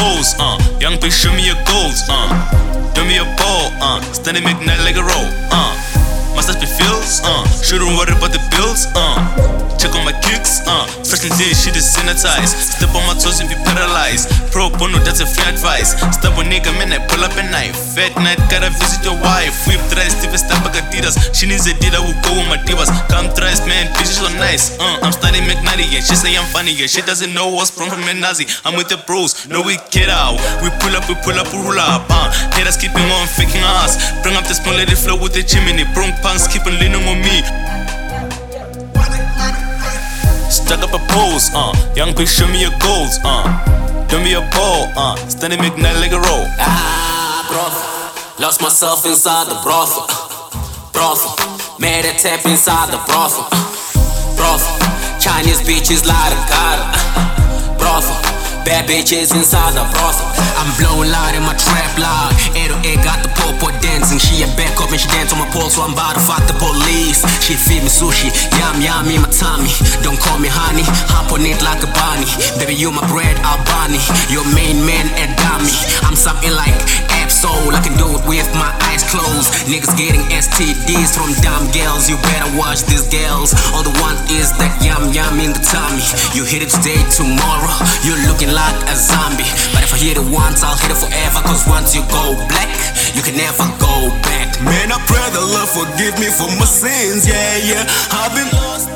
pose, young bitch, show me your goals, do me a ball, standing McKnight like a roll, Must be feels, shouldn't worry about the bills, check on my kicks, freshly did shit is sanitized. Step on my toes and be paralyzed. Pro bono, that's a free advice. Step on nigga, man, I pull up a knife. Fat night, gotta visit your wife. Whip tries, Steve, step back Adidas. She needs a dealer who go with my divas. Come tries, man, bitches so nice. I'm studying McNutty, yeah. She say I'm funny, yeah. She doesn't know what's from a Nazi. I'm with the bros, no we get out. We pull up, we roll up, haters keeping on faking us. Bring up the small lady flow with the chimney. Brunk punks keep on leaning on me. Stuck up a pose, young bitch, show me your goals, do me a ball, standing McKnight like a roll. Brothel, lost myself inside the brothel. Made a tap inside the brothel. Chinese bitches lie to God. Bad bitches inside the brothel. I'm blowing loud in my trap loud. 808 got the popo dancing. She a back up and she dance on my pole, so I'm about to fuck the police. She feed me sushi, yum yum in my tummy. Don't call me honey, hop on it like a bunny. Baby, you my bread, Albani. Your main man, a dummy. I'm something like Absol, I can do it with my eyes closed. Niggas getting STDs from dumb girls. You better watch these girls. All the one is that yum yum in the tummy. You hit it today, tomorrow you're looking like a zombie. But if I hit it once, I'll hit it forever. Cause once you go black, you can never go back. Man, I pray the Lord forgive me for my sins. Yeah, I've been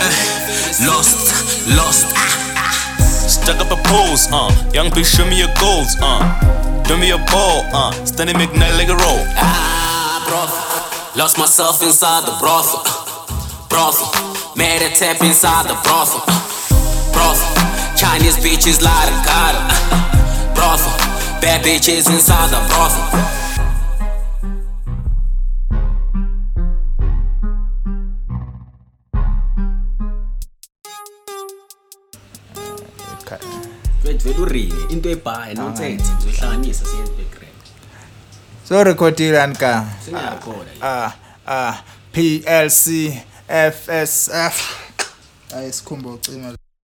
lost. Stuck up a pose, young bitch, show me your goals, do me a ball, standing McKnight like a roll. Brothel, lost myself inside the brothel. Made a tap inside the brothel. Chinese bitches lie to God. Bad bitches inside the brothel. Into ebhayi nonsense ngizohlanganisa siyenze background. So recordile anka. Singayakhola. PLC FSF. Ayisikhumba ucima.